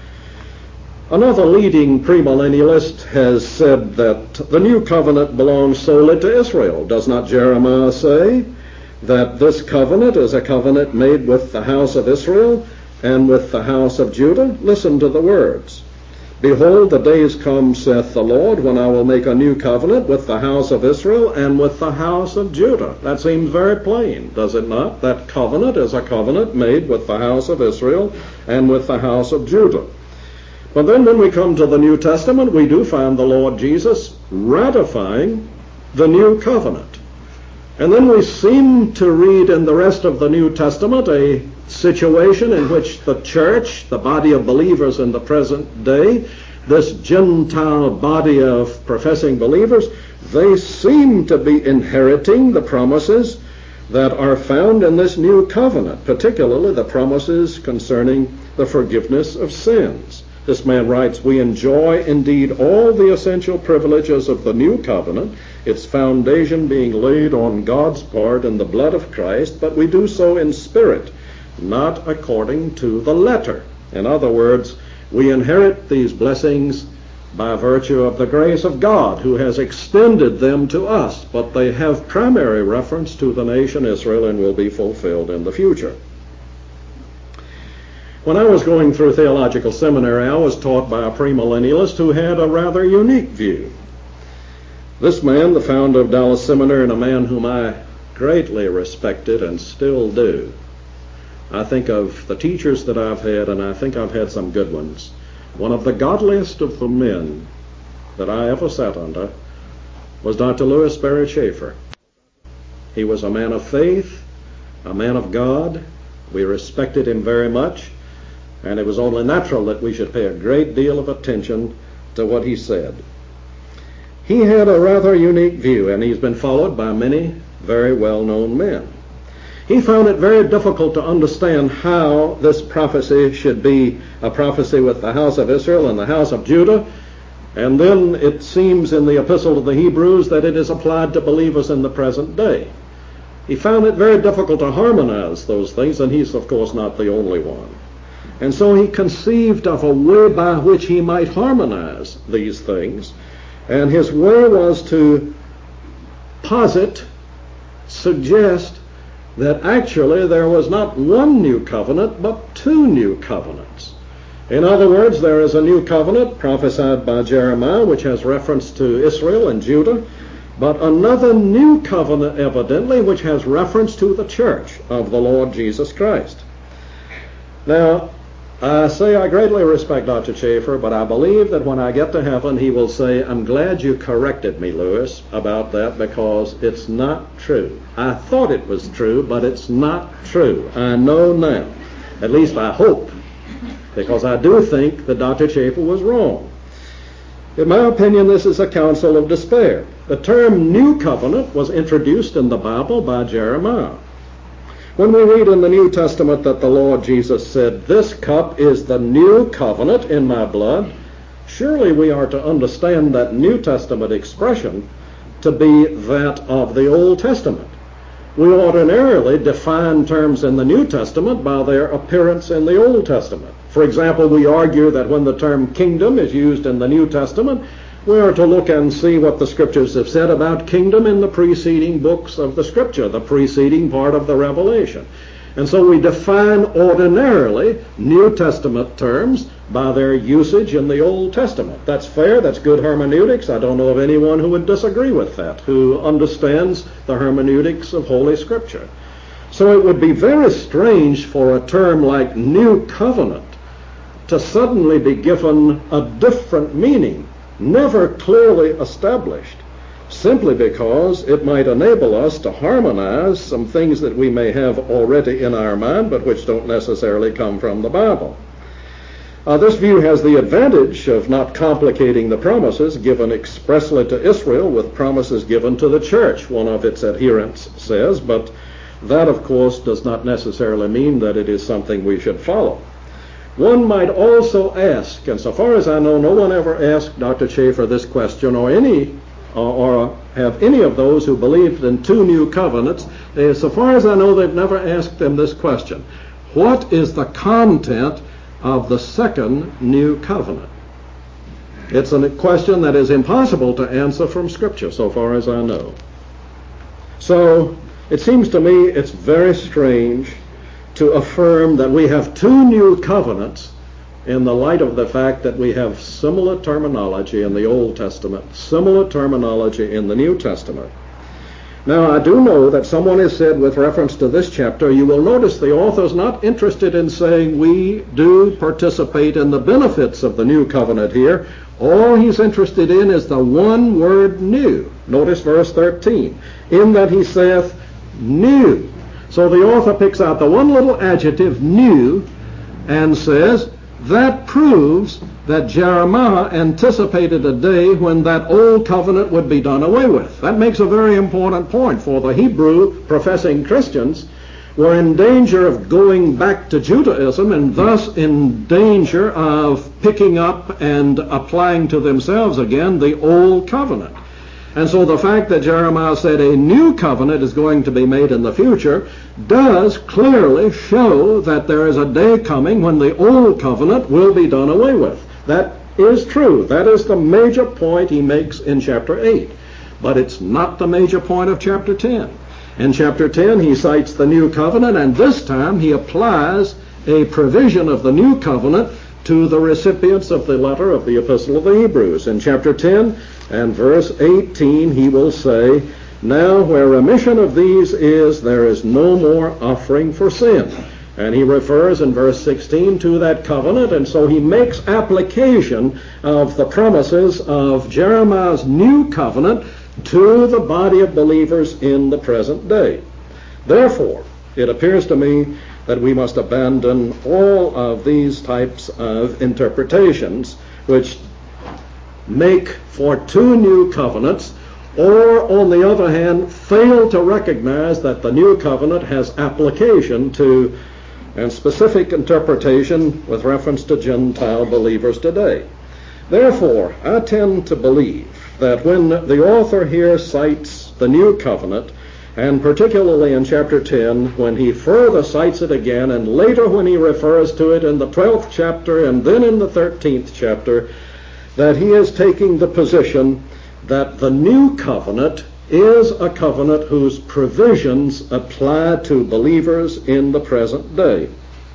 Another leading premillennialist has said that the new covenant belongs solely to Israel. Does not Jeremiah say that this covenant is a covenant made with the house of Israel and with the house of Judah? Listen to the words. "Behold, the days come, saith the Lord, when I will make a new covenant with the house of Israel and with the house of Judah." That seems very plain, does it not? That covenant is a covenant made with the house of Israel and with the house of Judah. But then when we come to the New Testament, we do find the Lord Jesus ratifying the new covenant. And then we seem to read in the rest of the New Testament a situation in which the church, the body of believers in the present day, this Gentile body of professing believers, they seem to be inheriting the promises that are found in this new covenant, particularly the promises concerning the forgiveness of sins. This man writes, "We enjoy indeed all the essential privileges of the new covenant, its foundation being laid on God's part in the blood of Christ, but we do so in spirit, not according to the letter. In other words, we inherit these blessings by virtue of the grace of God, who has extended them to us, but they have primary reference to the nation Israel and will be fulfilled in the future. When I was going through theological seminary, I was taught by a premillennialist who had a rather unique view. This man, the founder of Dallas Seminary, and a man whom I greatly respected and still do. I think of the teachers that I've had, and I think I've had some good ones. One of the godliest of the men that I ever sat under was Dr. Louis Sperry Chafer. He was a man of faith, a man of God. We respected him very much, and it was only natural that we should pay a great deal of attention to what he said. He had a rather unique view, and he's been followed by many very well-known men. He found it very difficult to understand how this prophecy should be a prophecy with the house of Israel and the house of Judah, and then it seems in the Epistle to the Hebrews that it is applied to believers in the present day. He found it very difficult to harmonize those things, and he's of course not the only one. And so he conceived of a way by which he might harmonize these things, and his way was to suggest that actually there was not one new covenant, but two new covenants. In other words, there is a new covenant prophesied by Jeremiah, which has reference to Israel and Judah, but another new covenant, evidently, which has reference to the church of the Lord Jesus Christ. Now, I say I greatly respect Dr. Chafer, but I believe that when I get to heaven, he will say, "I'm glad you corrected me, Louis, about that, because it's not true. I thought it was true, but it's not true. I know now." At least I hope, because I do think that Dr. Chafer was wrong. In my opinion, this is a counsel of despair. The term New Covenant was introduced in the Bible by Jeremiah. When we read in the New Testament that the Lord Jesus said, "This cup is the new covenant in my blood," surely we are to understand that New Testament expression to be that of the Old Testament. We ordinarily define terms in the New Testament by their appearance in the Old Testament. For example, we argue that when the term kingdom is used in the New Testament, we are to look and see what the Scriptures have said about kingdom in the preceding books of the Scripture, the preceding part of the Revelation. And so we define ordinarily New Testament terms by their usage in the Old Testament. That's fair, that's good hermeneutics. I don't know of anyone who would disagree with that, who understands the hermeneutics of Holy Scripture. So it would be very strange for a term like New Covenant to suddenly be given a different meaning, never clearly established, simply because it might enable us to harmonize some things that we may have already in our mind, but which don't necessarily come from the Bible. This view has the advantage of not complicating the promises given expressly to Israel with promises given to the church, one of its adherents says, but that, of course, does not necessarily mean that it is something we should follow. One might also ask, and so far as I know, no one ever asked Dr. Chafer this question, or have any of those who believed in two new covenants, so far as I know, they've never asked them this question: what is the content of the second new covenant? It's a question that is impossible to answer from Scripture, so far as I know. So it seems to me it's very strange to affirm that we have two new covenants in the light of the fact that we have similar terminology in the Old Testament, similar terminology in the New Testament. Now, I do know that someone has said with reference to this chapter, you will notice the author's not interested in saying we do participate in the benefits of the new covenant here. All he's interested in is the one word new. Notice verse 13. In that he saith new. So the author picks out the one little adjective, new, and says, that proves that Jeremiah anticipated a day when that old covenant would be done away with. That makes a very important point, for the Hebrew professing Christians were in danger of going back to Judaism and thus in danger of picking up and applying to themselves again the old covenant. And so the fact that Jeremiah said a new covenant is going to be made in the future does clearly show that there is a day coming when the old covenant will be done away with. That is true. That is the major point he makes in chapter 8. But it's not the major point of chapter 10. In chapter 10, he cites the new covenant, and this time he applies a provision of the new covenant to the recipients of the letter of the Epistle of the Hebrews. In chapter 10 and verse 18, he will say, "Now where remission of these is, there is no more offering for sin." And he refers in verse 16 to that covenant, and so he makes application of the promises of Jeremiah's new covenant to the body of believers in the present day. Therefore, it appears to me that we must abandon all of these types of interpretations which make for two new covenants, or on the other hand fail to recognize that the new covenant has application to and specific interpretation with reference to Gentile believers today. Therefore, I tend to believe that when the author here cites the new covenant, and particularly in chapter 10, when he further cites it again, and later when he refers to it in the 12th chapter and then in the 13th chapter, that he is taking the position that the new covenant is a covenant whose provisions apply to believers in the present day.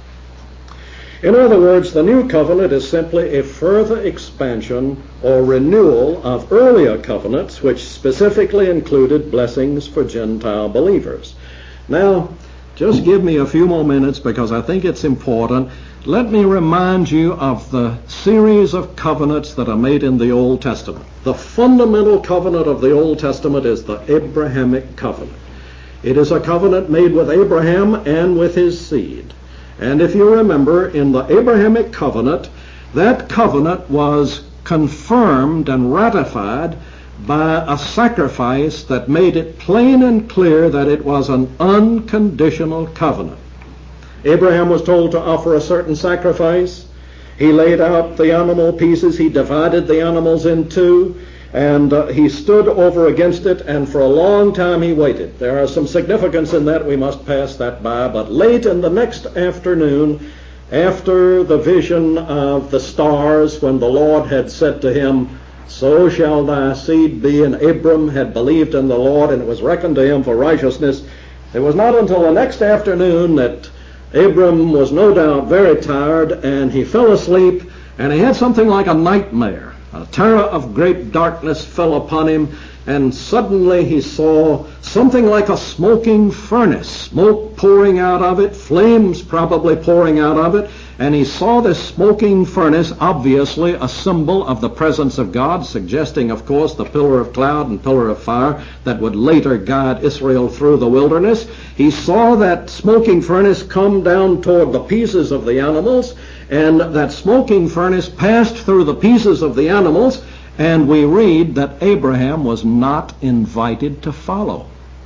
In other words, the new covenant is simply a further expansion or renewal of earlier covenants which specifically included blessings for Gentile believers. Now, just give me a few more minutes because I think it's important. Let me remind you of the series of covenants that are made in the Old Testament. The fundamental covenant of the Old Testament is the Abrahamic covenant. It is a covenant made with Abraham and with his seed. And if you remember, in the Abrahamic covenant, that covenant was confirmed and ratified by a sacrifice that made it plain and clear that it was an unconditional covenant. Abraham was told to offer a certain sacrifice. He laid out the animal pieces. He divided the animals in two. And he stood over against it, and for a long time he waited. There is some significance in that. We must pass that by. But late in the next afternoon, after the vision of the stars, when the Lord had said to him, "So shall thy seed be," and Abram had believed in the Lord, and it was reckoned to him for righteousness, it was not until the next afternoon that Abram was no doubt very tired, and he fell asleep, and he had something like a nightmare. A terror of great darkness fell upon him, and suddenly he saw something like a smoking furnace, smoke pouring out of it, flames probably pouring out of it, and he saw this smoking furnace, obviously a symbol of the presence of God, suggesting, of course, the pillar of cloud and pillar of fire that would later guide Israel through the wilderness. He saw that smoking furnace come down toward the pieces of the animals, and that smoking furnace passed through the pieces of the animals, and we read that Abraham was not invited to follow.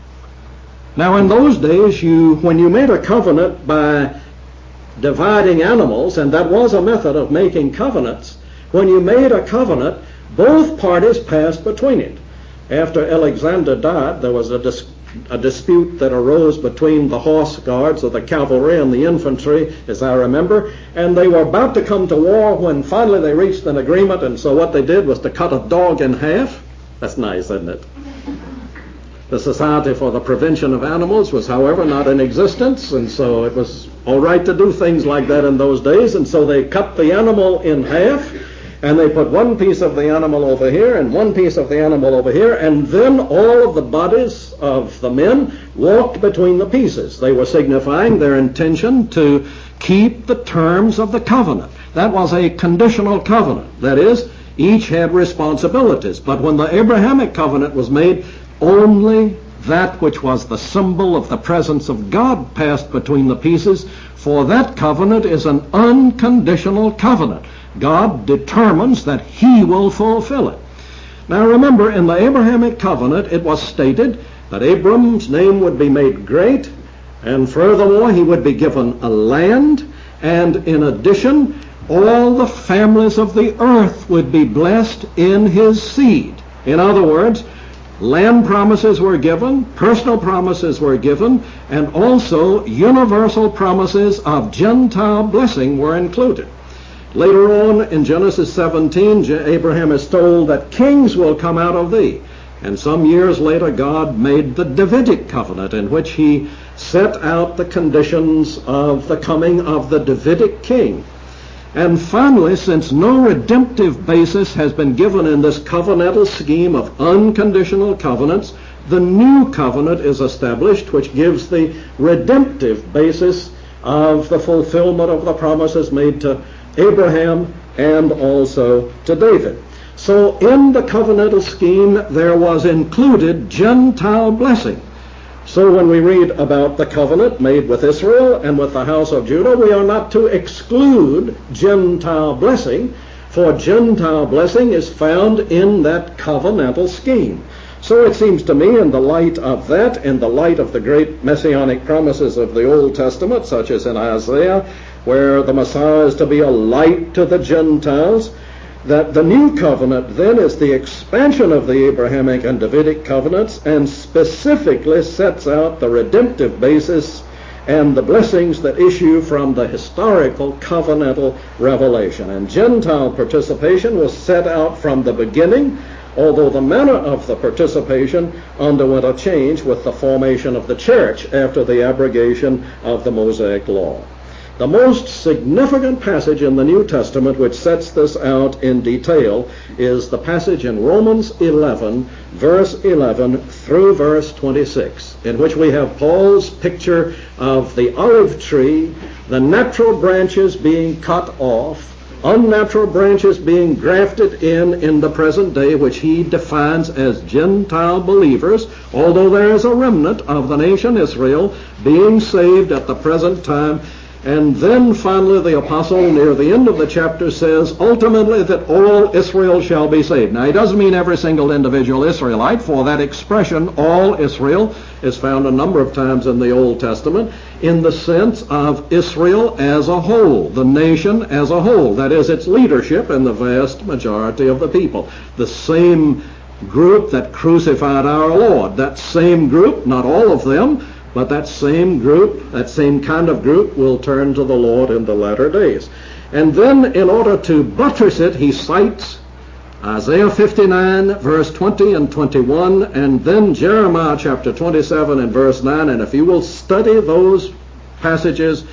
Now, in those days, when you made a covenant by dividing animals, and that was a method of making covenants, when you made a covenant, both parties passed between it. After Alexander died, there was a dispute that arose between the horse guards of the cavalry and the infantry, as I remember, and they were about to come to war when finally they reached an agreement, and so what they did was to cut a dog in half. That's nice, isn't it? The Society for the Prevention of Animals was, however, not in existence, and so it was all right to do things like that in those days, and so they cut the animal in half, and they put one piece of the animal over here and one piece of the animal over here, and then all of the bodies of the men walked between the pieces. They were signifying their intention to keep the terms of the covenant. That was a conditional covenant. That is, each had responsibilities. But when the Abrahamic covenant was made, only that which was the symbol of the presence of God passed between the pieces, for that covenant is an unconditional covenant. God determines that he will fulfill it. Now remember, in the Abrahamic covenant, it was stated that Abram's name would be made great, and furthermore, he would be given a land, and in addition, all the families of the earth would be blessed in his seed. In other words, Land promises were given, personal promises were given, and also universal promises of Gentile blessing were included. Later on in Genesis 17, Abraham is told that kings will come out of thee. And some years later, God made the Davidic covenant, in which he set out the conditions of the coming of the Davidic king. And finally, since no redemptive basis has been given in this covenantal scheme of unconditional covenants, the new covenant is established, which gives the redemptive basis of the fulfillment of the promises made to Abraham and also to David. So in the covenantal scheme, there was included Gentile blessing. So when we read about the covenant made with Israel and with the house of Judah, we are not to exclude Gentile blessing, for Gentile blessing is found in that covenantal scheme. So it seems to me, in the light of that, in the light of the great messianic promises of the Old Testament, such as in Isaiah, where the Messiah is to be a light to the Gentiles, that the new covenant then is the expansion of the Abrahamic and Davidic covenants, and specifically sets out the redemptive basis and the blessings that issue from the historical covenantal revelation. And Gentile participation was set out from the beginning, although the manner of the participation underwent a change with the formation of the church after the abrogation of the Mosaic law. The most significant passage in the New Testament which sets this out in detail is the passage in Romans 11, verse 11 through verse 26, in which we have Paul's picture of the olive tree, the natural branches being cut off, unnatural branches being grafted in the present day, which he defines as Gentile believers, although there is a remnant of the nation Israel being saved at the present time. And then finally the apostle near the end of the chapter says ultimately that all Israel shall be saved. Now he doesn't mean every single individual Israelite, for that expression, all Israel, is found a number of times in the Old Testament in the sense of Israel as a whole, the nation as a whole, that is, its leadership and the vast majority of the people. The same group that crucified our Lord, that same group, not all of them, but that same group, that same kind of group, will turn to the Lord in the latter days. And then, in order to buttress it, he cites Isaiah 59, verse 20 and 21, and then Jeremiah chapter 27 and verse 9. And if you will study those passages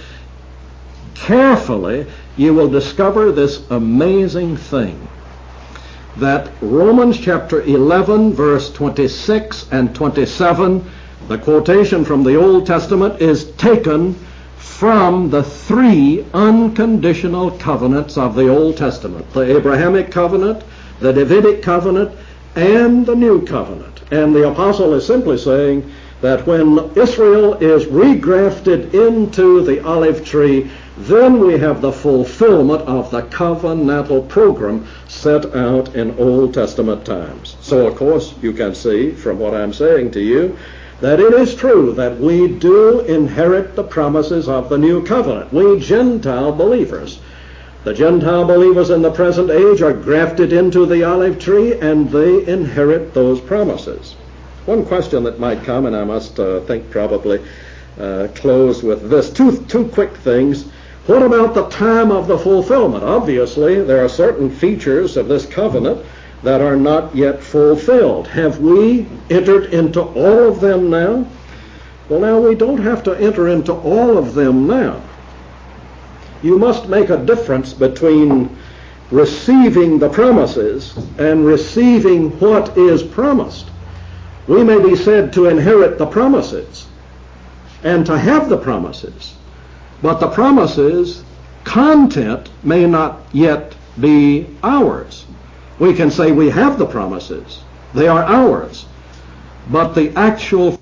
carefully, you will discover this amazing thing, that Romans chapter 11, verse 26 and 27, the quotation from the Old Testament, is taken from the three unconditional covenants of the Old Testament: the Abrahamic covenant, the Davidic covenant, and the New Covenant. And the apostle is simply saying that when Israel is regrafted into the olive tree, then we have the fulfillment of the covenantal program set out in Old Testament times. So, of course, you can see from what I'm saying to you that it is true that we do inherit the promises of the new covenant, we Gentile believers. The Gentile believers in the present age are grafted into the olive tree, and they inherit those promises. One question that might come, and I must think probably close with this. Two quick things. What about the time of the fulfillment? Obviously, there are certain features of this covenant that are not yet fulfilled. Have we entered into all of them now? Well, now, we don't have to enter into all of them now. You must make a difference between receiving the promises and receiving what is promised. We may be said to inherit the promises and to have the promises, but the promises' content may not yet be ours. We can say we have the promises, they are ours, but the actual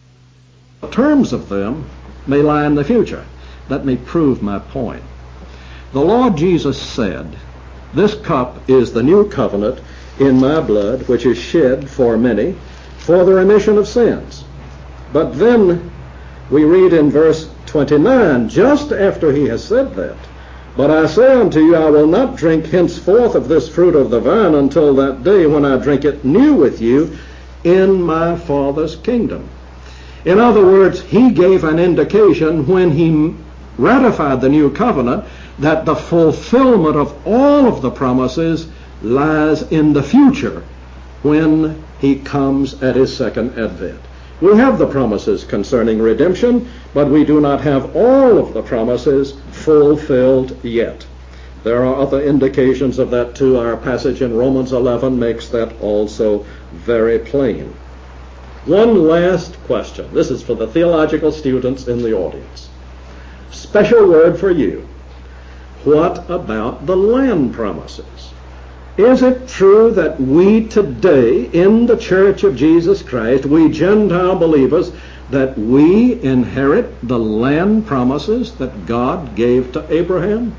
terms of them may lie in the future. Let me prove my point. The Lord Jesus said, "This cup is the new covenant in my blood, which is shed for many for the remission of sins." But then we read in verse 29, just after he has said that, "But I say unto you, I will not drink henceforth of this fruit of the vine until that day when I drink it new with you in my Father's kingdom. In other words, he gave an indication when he ratified the new covenant that the fulfillment of all of the promises lies in the future when he comes at his second advent. We have the promises concerning redemption, but we do not have all of the promises fulfilled yet. There are other indications of that too. Our passage in Romans 11 makes that also very plain. One last question. This is for the theological students in the audience. Special word for you. What about the land promises? Is it true that we today in the Church of Jesus Christ, we Gentile believers, that we inherit the land promises that God gave to Abraham?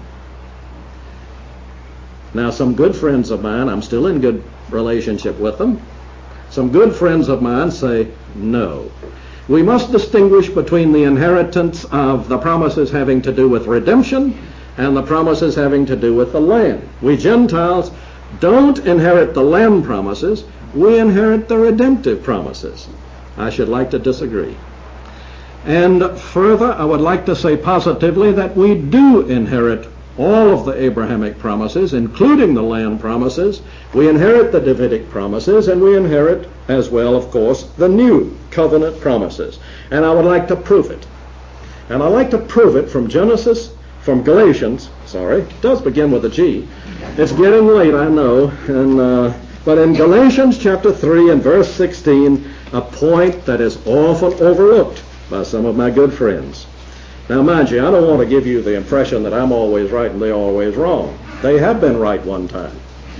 Now, some good friends of mine, I'm still in good relationship with them, some good friends of mine say no. We must distinguish between the inheritance of the promises having to do with redemption and the promises having to do with the land. We Gentiles don't inherit the land promises, we inherit the redemptive promises. I should like to disagree. And further, I would like to say positively that we do inherit all of the Abrahamic promises, including the land promises. We inherit the Davidic promises, and we inherit as well, of course, the new covenant promises. And I would like to prove it. And I'd like to prove it from Galatians, it does begin with a G. It's getting late, I know, but in Galatians chapter 3 and verse 16, a point that is often overlooked by some of my good friends. Now, mind you, I don't want to give you the impression that I'm always right and they're always wrong. They have been right one time.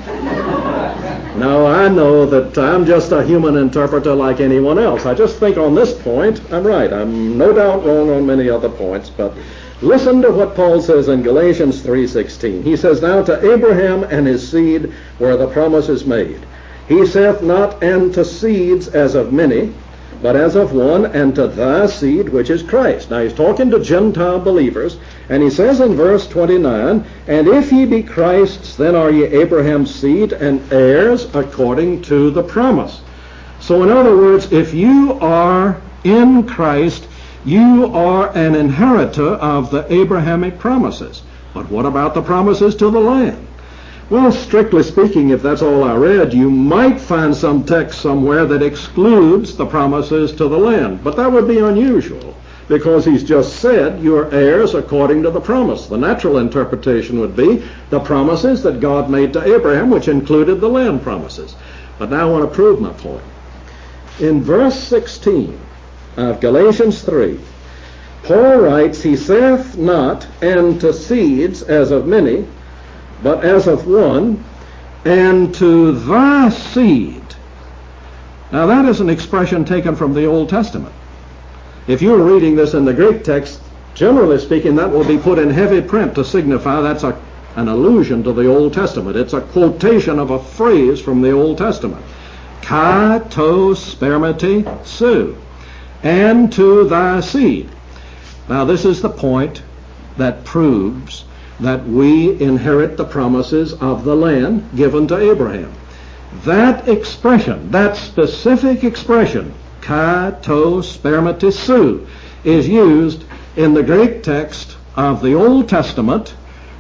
Now, I know that I'm just a human interpreter like anyone else. I just think on this point, I'm right. I'm no doubt wrong on many other points, but listen to what Paul says in Galatians 3:16. He says, "Now to Abraham and his seed were the promises made. He saith not unto seeds as of many, but as of one, and to thy seed, which is Christ." Now he's talking to Gentile believers, and he says in verse 29, "And if ye be Christ's, then are ye Abraham's seed, and heirs according to the promise." So in other words, if you are in Christ, you are an inheritor of the Abrahamic promises. But what about the promises to the land? Well, strictly speaking, if that's all I read, you might find some text somewhere that excludes the promises to the land. But that would be unusual, because he's just said you're heirs according to the promise. The natural interpretation would be the promises that God made to Abraham, which included the land promises. But now I want to prove my point. In verse 16 of Galatians 3, Paul writes, "He saith not unto seeds as of many, but as of one, and to thy seed." Now that is an expression taken from the Old Testament. If you're reading this in the Greek text, generally speaking, that will be put in heavy print to signify that's an allusion to the Old Testament. It's a quotation of a phrase from the Old Testament. Kai to spermati su, and to thy seed. Now this is the point that proves that we inherit the promises of the land given to Abraham. That expression, that specific expression, kai to spermati su, is used in the Greek text of the Old Testament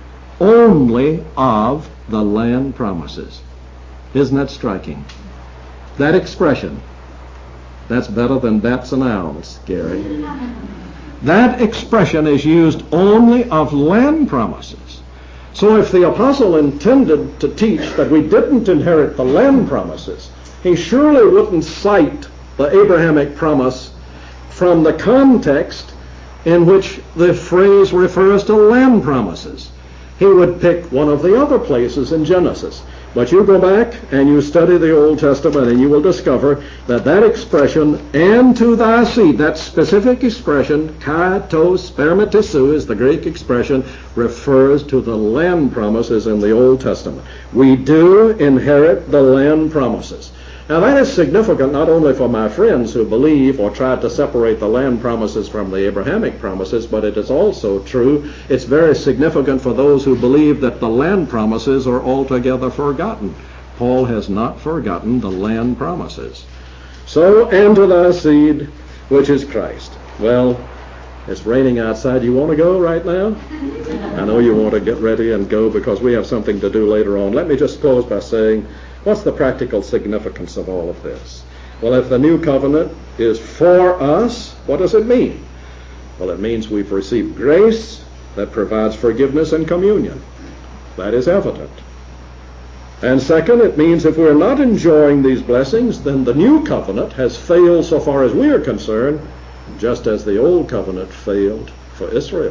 only of the land promises. Isn't that striking? That expression, that's better than bats and owls, Gary. That expression is used only of land promises. So if the apostle intended to teach that we didn't inherit the land promises, he surely wouldn't cite the Abrahamic promise from the context in which the phrase refers to land promises. He would pick one of the other places in Genesis. But you go back and you study the Old Testament and you will discover that that expression, "and to thy seed," that specific expression, kai to spermati su, is the Greek expression, refers to the land promises in the Old Testament. We do inherit the land promises. Now that is significant not only for my friends who believe or try to separate the land promises from the Abrahamic promises, but it is also true, it's very significant for those who believe that the land promises are altogether forgotten. Paul has not forgotten the land promises. So, and to thy seed, which is Christ. Well, it's raining outside. You want to go right now? I know you want to get ready and go because we have something to do later on. Let me just close by saying, what's the practical significance of all of this? Well, if the new covenant is for us, what does it mean? Well, it means we've received grace that provides forgiveness and communion. That is evident. And second, it means if we're not enjoying these blessings, then the new covenant has failed so far as we are concerned, just as the old covenant failed for Israel.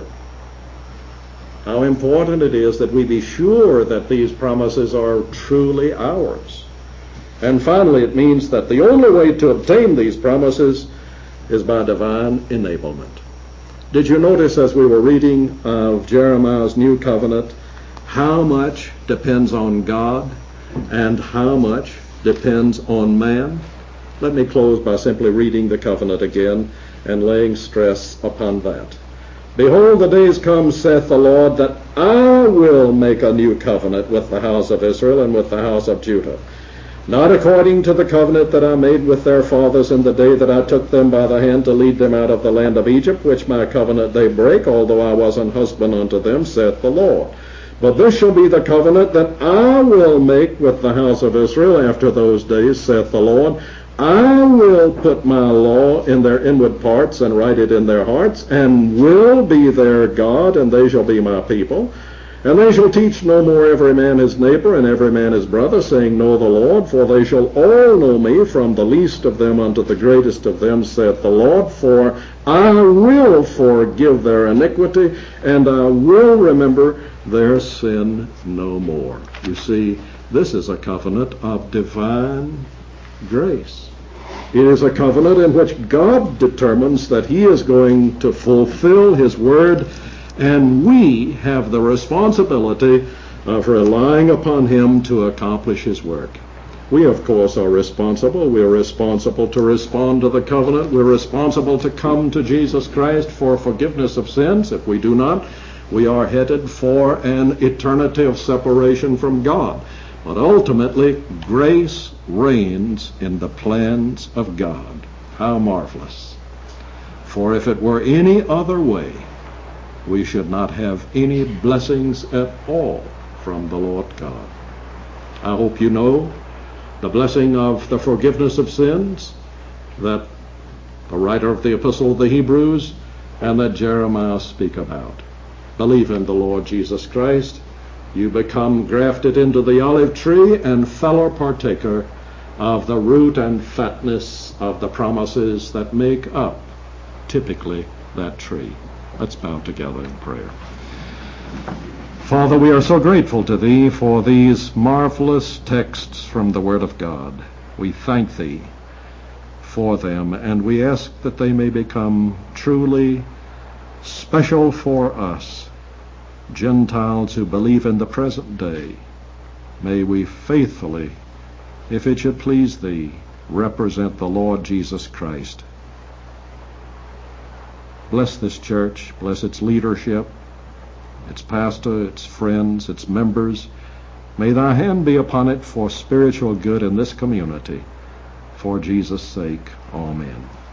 How important it is that we be sure that these promises are truly ours. And finally, it means that the only way to obtain these promises is by divine enablement. Did you notice as we were reading of Jeremiah's new covenant how much depends on God and how much depends on man? Let me close by simply reading the covenant again and laying stress upon that. Behold, the days come, saith the Lord, that I will make a new covenant with the house of Israel and with the house of Judah, not according to the covenant that I made with their fathers in the day that I took them by the hand to lead them out of the land of Egypt, which my covenant they break, although I was an husband unto them, saith the Lord. But this shall be the covenant that I will make with the house of Israel after those days, saith the Lord. I will put my law in their inward parts and write it in their hearts, and will be their God, and they shall be my people. And they shall teach no more every man his neighbor and every man his brother, saying, Know the Lord, for they shall all know me, from the least of them unto the greatest of them, saith the Lord. For I will forgive their iniquity, and I will remember their sin no more. You see, this is a covenant of divine grace. It is a covenant in which God determines that he is going to fulfill his word, and we have the responsibility of relying upon him to accomplish his work. We, of course, are responsible. We're responsible to respond to the covenant. We're responsible to come to Jesus Christ for forgiveness of sins. If we do not, we are headed for an eternity of separation from God. But ultimately, grace reigns in the plans of God. How marvelous. For if it were any other way, we should not have any blessings at all from the Lord God. I hope you know the blessing of the forgiveness of sins that the writer of the Epistle of the Hebrews and that Jeremiah speak about. Believe in the Lord Jesus Christ. You become grafted into the olive tree and fellow partaker of the root and fatness of the promises that make up, typically, that tree. Let's bow together in prayer. Father, we are so grateful to Thee for these marvelous texts from the Word of God. We thank Thee for them, and we ask that they may become truly special for us, Gentiles who believe in the present day. May we faithfully, if it should please Thee, represent the Lord Jesus Christ. Bless this church, bless its leadership, its pastor, its friends, its members. May Thy hand be upon it for spiritual good in this community. For Jesus' sake, amen.